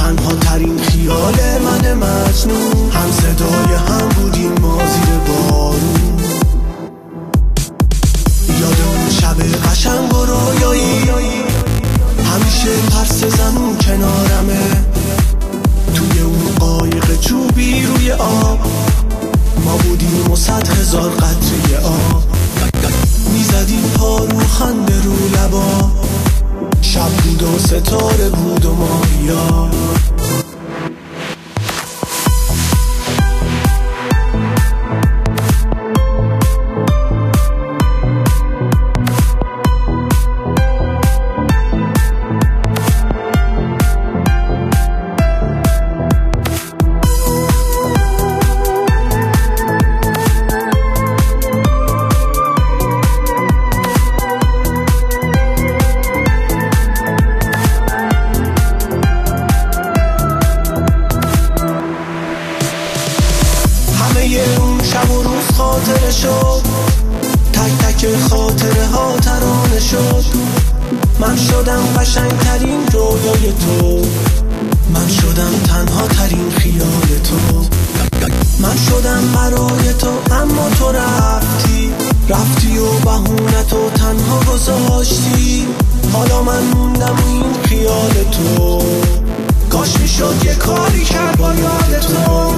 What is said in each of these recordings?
تنها ترین خیال من مجنون، هم صدای هم بودیم ما زیر بارون. یاد اون شب قشنگ و رویایی، همیشه پرس زنون کنارمه، توی اون قایق چوبی روی آب ما بودیم و 100,000 قطره آب. میزدیم پا رو خنده رو لبا، شب بود و ستاره بود و ماهیا. اون شب و روز خاطره شد، تک تک خاطره ها ترانه شد. من شدم قشنگترین رویای تو، من شدم تنها ترین خیال تو، من شدم برای تو اما تو رفتی و بهونتو تنها گذاشتی. حالا من موندم این خیال تو، کاش میشد یه کاری کرد با یاد تو.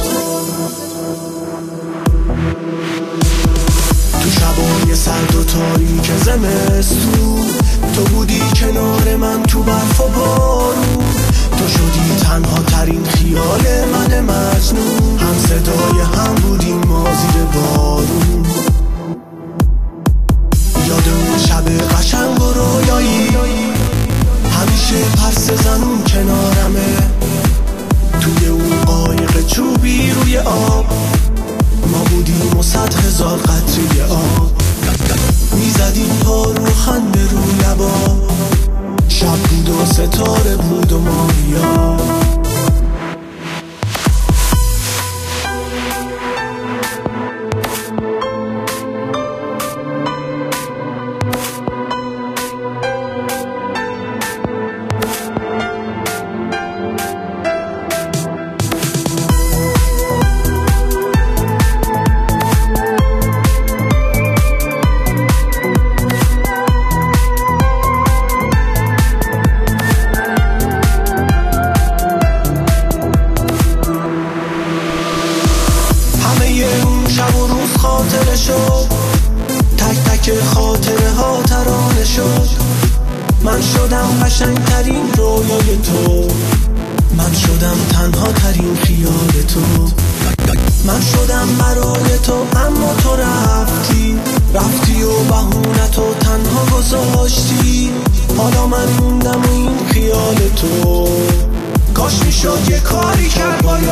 تو شبای سرد و تاریک زمستون تو بودی کنار من تو برف و بارون. تو شدی تنها ترین خیال من مجنون، هم صدای هم بودیم ما زیر بارون. یاد اون شب قشنگ و رویایی، همیشه پرس زنون کنارمه، توی اون قایق چوبی روی آب ما بودیم و 100,000 قطره آب. میزدیم پا رو خنده رو لبا، شب بود و ستاره بود و ماهیا. شب و روز خاطره شد، تک تک خاطره ها ترانه شد. من شدم قشنگترین رویای تو، من شدم تنها ترین خیال تو، من شدم برای تو اما تو رفتی و بهونتو تنها گذاشتی. حالا من موندم این خیال تو، کاش میشد یه کاری کرد با